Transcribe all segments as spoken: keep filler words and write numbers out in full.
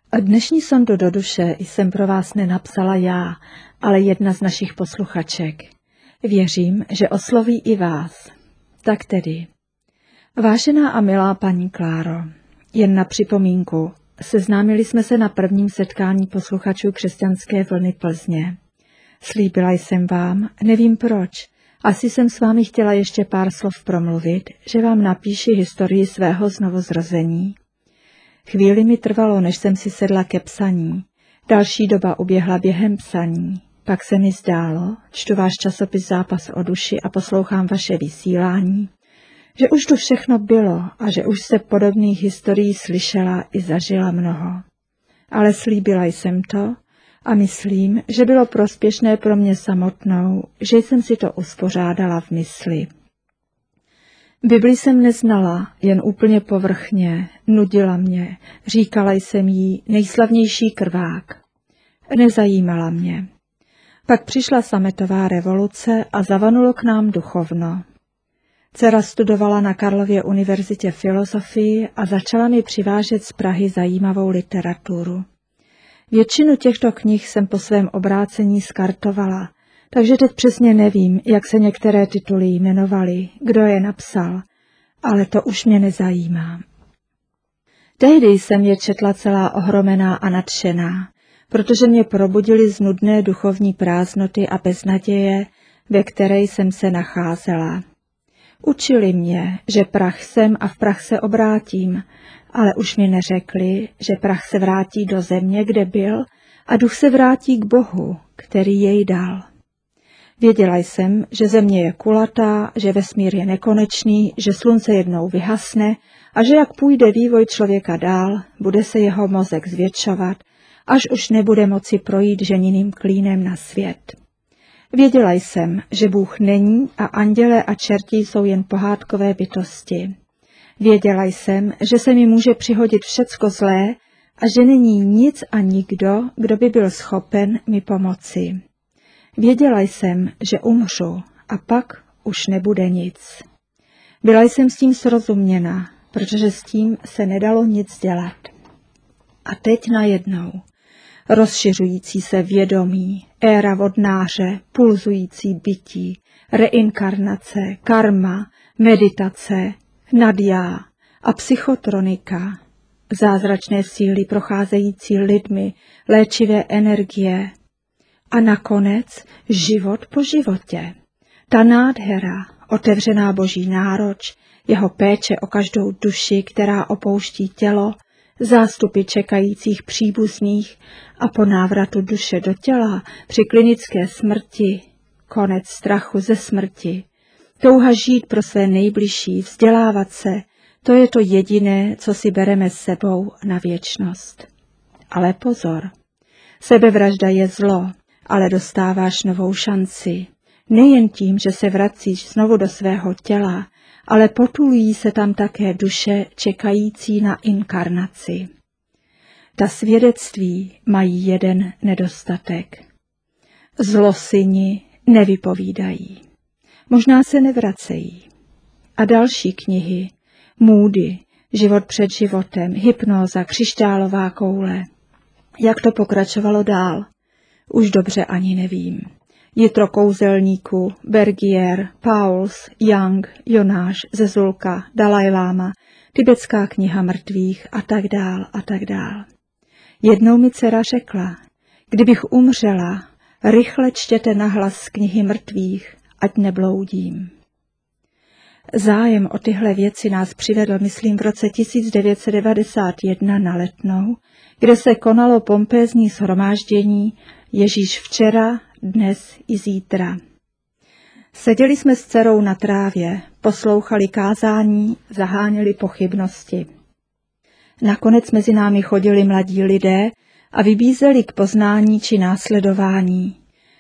Dnešní sondu do duše jsem pro vás nenapsala já, ale jedna z našich posluchaček. Věřím, že osloví i vás. Tak tedy. Vážená a milá paní Kláro, jen na připomínku, seznámili jsme se na prvním setkání posluchačů křesťanské vlny Plzně. Slíbila jsem vám, nevím proč, asi jsem s vámi chtěla ještě pár slov promluvit, že vám napíši historii svého znovuzrození. Chvíli mi trvalo, než jsem si sedla ke psaní. Další doba uběhla během psaní. Pak se mi zdálo, čtu váš časopis Zápas o duši a poslouchám vaše vysílání, že už tu všechno bylo a že už se podobných historií slyšela i zažila mnoho. Ale slíbila jsem to a myslím, že bylo prospěšné pro mě samotnou, že jsem si to uspořádala v mysli. Bibli jsem neznala, jen úplně povrchně, nudila mě, říkala jsem jí nejslavnější krvák. Nezajímala mě. Pak přišla sametová revoluce a zavanulo k nám duchovno. Dcera studovala na Karlově univerzitě filozofii a začala mi přivážet z Prahy zajímavou literaturu. Většinu těchto knih jsem po svém obrácení skartovala, takže teď přesně nevím, jak se některé tituly jmenovaly, kdo je napsal, ale to už mě nezajímá. Tehdy jsem je četla celá ohromená a nadšená, protože mě probudily z nudné duchovní prázdnoty a beznaděje, ve které jsem se nacházela. Učili mě, že prach jsem a v prach se obrátím, ale už mi neřekli, že prach se vrátí do země, kde byl, a duch se vrátí k Bohu, který jej dal. Věděla jsem, že země je kulatá, že vesmír je nekonečný, že slunce jednou vyhasne a že jak půjde vývoj člověka dál, bude se jeho mozek zvětšovat, až už nebude moci projít ženiným klínem na svět. Věděla jsem, že Bůh není a anděle a čerti jsou jen pohádkové bytosti. Věděla jsem, že se mi může přihodit všecko zlé a že není nic a nikdo, kdo by byl schopen mi pomoci. Věděla jsem, že umřu a pak už nebude nic. Byla jsem s tím srozuměna, protože s tím se nedalo nic dělat. A teď najednou. Rozšiřující se vědomí, éra vodnáře, pulzující bytí, reinkarnace, karma, meditace, nadjá a psychotronika, zázračné síly procházející lidmi, léčivé energie a nakonec život po životě. Ta nádhera, otevřená boží náruč, jeho péče o každou duši, která opouští tělo, zástupy čekajících příbuzných a po návratu duše do těla při klinické smrti, konec strachu ze smrti, touha žít pro své nejbližší, vzdělávat se, to je to jediné, co si bereme s sebou na věčnost. Ale pozor, sebevražda je zlo, ale dostáváš novou šanci. Nejen tím, že se vracíš znovu do svého těla, ale potulují se tam také duše čekající na inkarnaci. Ta svědectví mají jeden nedostatek. Zlosyni nevypovídají. Možná se nevracejí. A další knihy, Moody, Život před životem, Hypnóza, Křišťálová koule. Jak to pokračovalo dál? Už dobře ani nevím. Jitro kouzelníků, Bergier, Pauls, Young, Jonáš, Zezulka, Dalaj Lama, Tibetská kniha mrtvých a tak dál a tak dál. Jednou mi dcera řekla, kdybych umřela, rychle čtěte nahlas z knihy mrtvých, ať nebloudím. Zájem o tyhle věci nás přivedl, myslím, v roce tisíc devět set devadesát jedna na Letnou, kde se konalo pompézní shromáždění Ježíš včera, dnes i zítra. Seděli jsme s dcerou na trávě, poslouchali kázání, zaháněli pochybnosti. Nakonec mezi námi chodili mladí lidé a vybízeli k poznání či následování.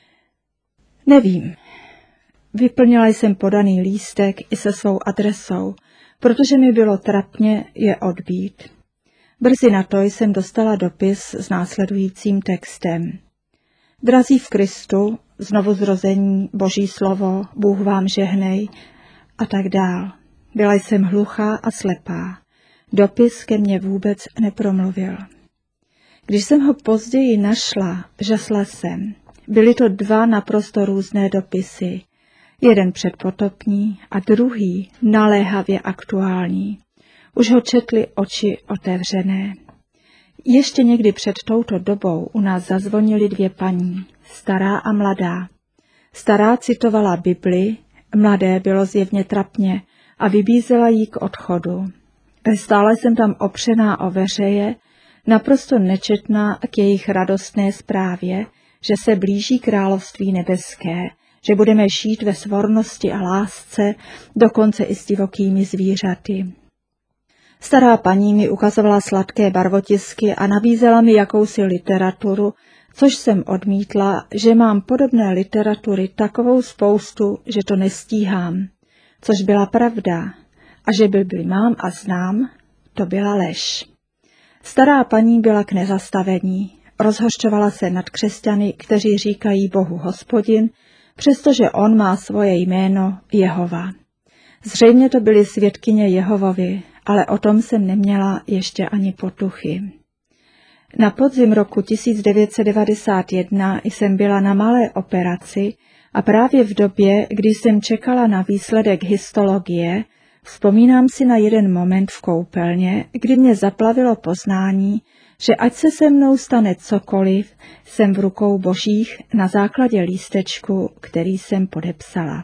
Nevím. Vyplnila jsem podaný lístek i se svou adresou, protože mi bylo trapně je odbít. Brzy na to jsem dostala dopis s následujícím textem. Drazí v Kristu, znovuzrození, Boží slovo, Bůh vám žehnej a tak dál. Byla jsem hluchá a slepá. Dopis ke mně vůbec nepromluvil. Když jsem ho později našla, žasla jsem. Byly to dva naprosto různé dopisy. Jeden předpotopní a druhý naléhavě aktuální. Už ho četly oči otevřené. Ještě někdy před touto dobou u nás zazvonily dvě paní, stará a mladá. Stará citovala Bibli, mladé bylo zjevně trapně a vybízela jí k odchodu. Stále jsem tam opřená o veřeje, naprosto nečetná k jejich radostné zprávě, že se blíží království nebeské, že budeme žít ve svornosti a lásce, dokonce i s divokými zvířaty. Stará paní mi ukazovala sladké barvotisky a nabízela mi jakousi literaturu, což jsem odmítla, že mám podobné literatury takovou spoustu, že to nestíhám, což byla pravda, a že Bibli mám a znám, to byla lež. Stará paní byla k nezastavení, rozhořčovala se nad křesťany, kteří říkají Bohu Hospodin, přestože on má svoje jméno Jehova. Zřejmě to byly svědkyně Jehovovi, ale o tom jsem neměla ještě ani potuchy. Na podzim roku tisíc devět set devadesát jedna jsem byla na malé operaci a právě v době, kdy jsem čekala na výsledek histologie, vzpomínám si na jeden moment v koupelně, kdy mě zaplavilo poznání, že ať se se mnou stane cokoliv, jsem v rukou Božích na základě lístečku, který jsem podepsala.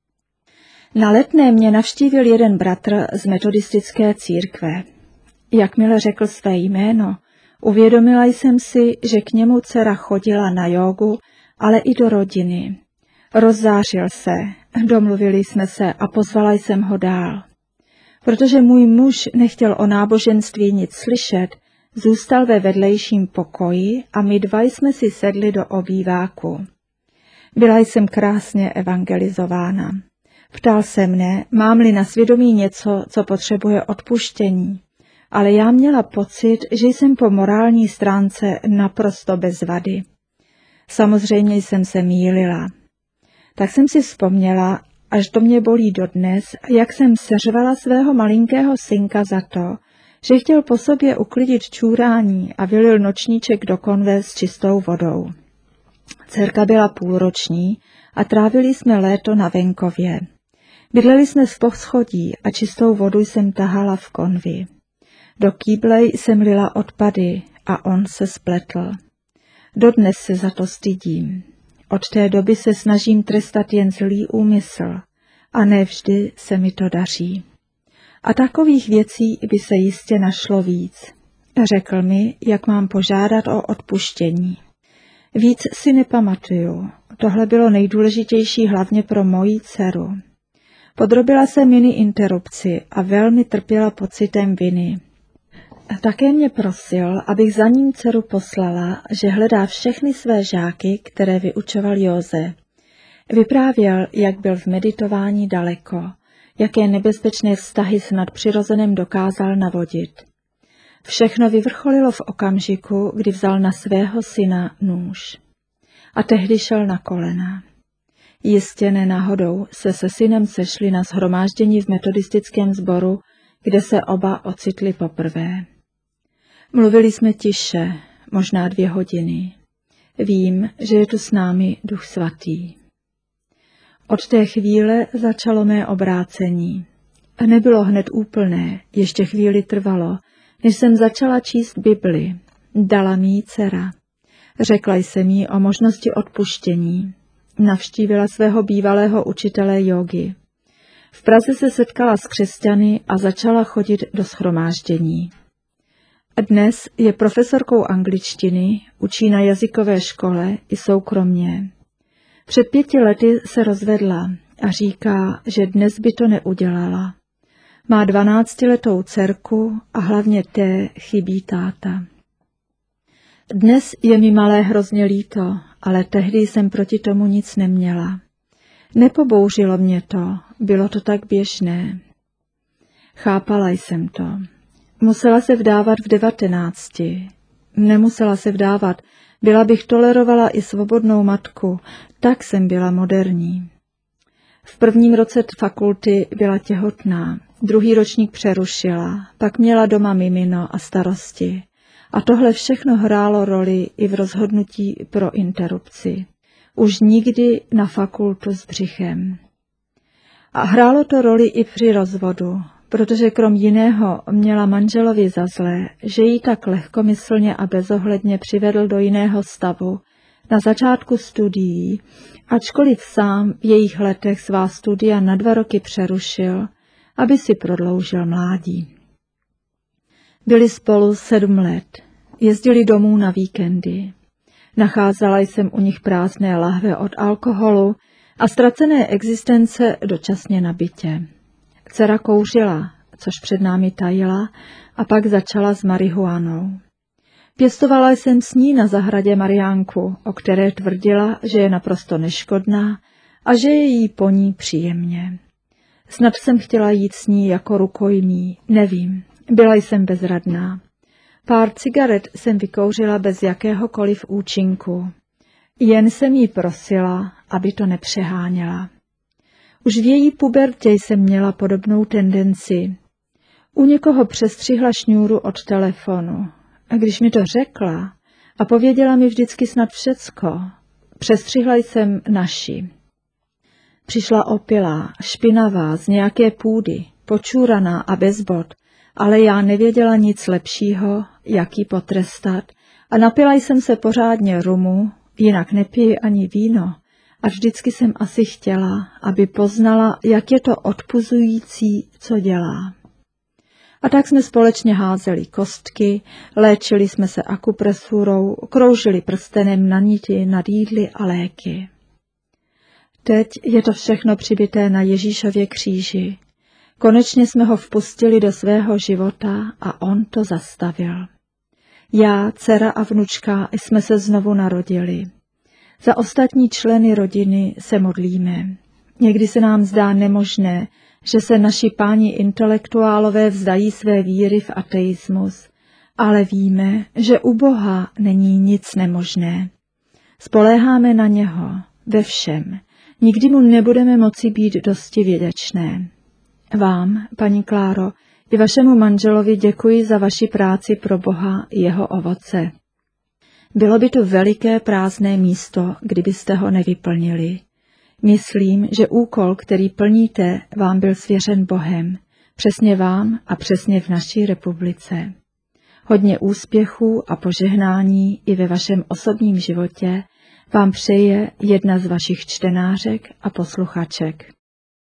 Na Letné mě navštívil jeden bratr z metodistické církve. Jakmile řekl své jméno, uvědomila jsem si, že k němu dcera chodila na jógu, ale i do rodiny. Rozzářil se, domluvili jsme se a pozvala jsem ho dál. Protože můj muž nechtěl o náboženství nic slyšet, zůstal ve vedlejším pokoji a my dva jsme si sedli do obýváku. Byla jsem krásně evangelizována. Ptal se mne, mám-li na svědomí něco, co potřebuje odpuštění, ale já měla pocit, že jsem po morální stránce naprosto bez vady. Samozřejmě jsem se mýlila. Tak jsem si vzpomněla, až to mě bolí dodnes, jak jsem seřvala svého malinkého synka za to, že chtěl po sobě uklidit čůrání a vylil nočníček do konve s čistou vodou. Dcerka byla půlroční a trávili jsme léto na venkově. Bydleli jsme v poschodí a čistou vodu jsem tahala v konvi. Do kýble jsem lila odpady a on se spletl. Dodnes se za to stydím. Od té doby se snažím trestat jen zlý úmysl a ne vždy se mi to daří. A takových věcí by se jistě našlo víc. Řekl mi, jak mám požádat o odpuštění. Víc si nepamatuju. Tohle bylo nejdůležitější hlavně pro moji dceru. Podrobila se mini interrupci a velmi trpěla pocitem viny. Také mě prosil, abych za ním dceru poslala, že hledá všechny své žáky, které vyučoval Józe. Vyprávěl, jak byl v meditování daleko, jaké nebezpečné vztahy s nadpřirozeným dokázal navodit. Všechno vyvrcholilo v okamžiku, kdy vzal na svého syna nůž. A tehdy šel na kolena. Jistě ne náhodou se se synem sešli na shromáždění v metodistickém sboru, kde se oba ocitli poprvé. Mluvili jsme tiše, možná dvě hodiny. Vím, že je tu s námi Duch Svatý. Od té chvíle začalo mé obrácení. A nebylo hned úplné, ještě chvíli trvalo, než jsem začala číst Bibli. Dala mi ji dcera. Řekla jsem jí o možnosti odpuštění. Navštívila svého bývalého učitele jógy. V Praze se setkala s křesťany a začala chodit do shromáždění. Dnes je profesorkou angličtiny, učí na jazykové škole i soukromně. Před pěti lety se rozvedla a říká, že dnes by to neudělala. Má dvanáctiletou dcerku a hlavně té chybí táta. Dnes je mi malé hrozně líto, ale tehdy jsem proti tomu nic neměla. Nepobouřilo mě to, bylo to tak běžné. Chápala jsem to. Musela se vdávat v devatenácti. Nemusela se vdávat, byla bych tolerovala i svobodnou matku, tak jsem byla moderní. V prvním roce fakulty byla těhotná, druhý ročník přerušila, pak měla doma mimino a starosti. A tohle všechno hrálo roli i v rozhodnutí pro interrupci. Už nikdy na fakultu s břichem. A hrálo to roli i při rozvodu, protože krom jiného měla manželovi za zlé, že ji tak lehkomyslně a bezohledně přivedl do jiného stavu na začátku studií, ačkoliv sám v jejich letech svá studia na dva roky přerušil, aby si prodloužil mládí. Byli spolu sedm let, jezdili domů na víkendy. Nacházela jsem u nich prázdné lahve od alkoholu a ztracené existence dočasně na bytě. Dcera kouřila, což před námi tajila, a pak začala s marihuanou. Pěstovala jsem s ní na zahradě Mariánku, o které tvrdila, že je naprosto neškodná a že je jí po ní příjemně. Snad jsem chtěla jít s ní jako rukojmí, nevím, byla jsem bezradná. Pár cigaret jsem vykouřila bez jakéhokoliv účinku. Jen jsem jí prosila, aby to nepřeháněla. Už v její pubertě jsem měla podobnou tendenci. U někoho přestřihla šňůru od telefonu. A když mi to řekla a pověděla mi vždycky snad všecko, přestřihla jsem naši. Přišla opilá, špinavá, z nějaké půdy, počůraná a bez bod, ale já nevěděla nic lepšího, jak ji potrestat, a napila jsem se pořádně rumu, jinak nepiji ani víno, a vždycky jsem asi chtěla, aby poznala, jak je to odpuzující, co dělá. A tak jsme společně házeli kostky, léčili jsme se akupresurou, kroužili prstenem na niti nad jídly a léky. Teď je to všechno přibité na Ježíšově kříži. Konečně jsme ho vpustili do svého života a on to zastavil. Já, dcera a vnučka jsme se znovu narodili. Za ostatní členy rodiny se modlíme. Někdy se nám zdá nemožné, že se naši páni intelektuálové vzdají své víry v ateismus, ale víme, že u Boha není nic nemožné. Spoléháme na něho ve všem. Nikdy mu nebudeme moci být dosti vděčné. Vám, paní Kláro, i vašemu manželovi děkuji za vaši práci pro Boha i jeho ovoce. Bylo by to veliké prázdné místo, kdybyste ho nevyplnili. Myslím, že úkol, který plníte, vám byl svěřen Bohem, přesně vám a přesně v naší republice. Hodně úspěchů a požehnání i ve vašem osobním životě vám přeje jedna z vašich čtenářek a posluchaček.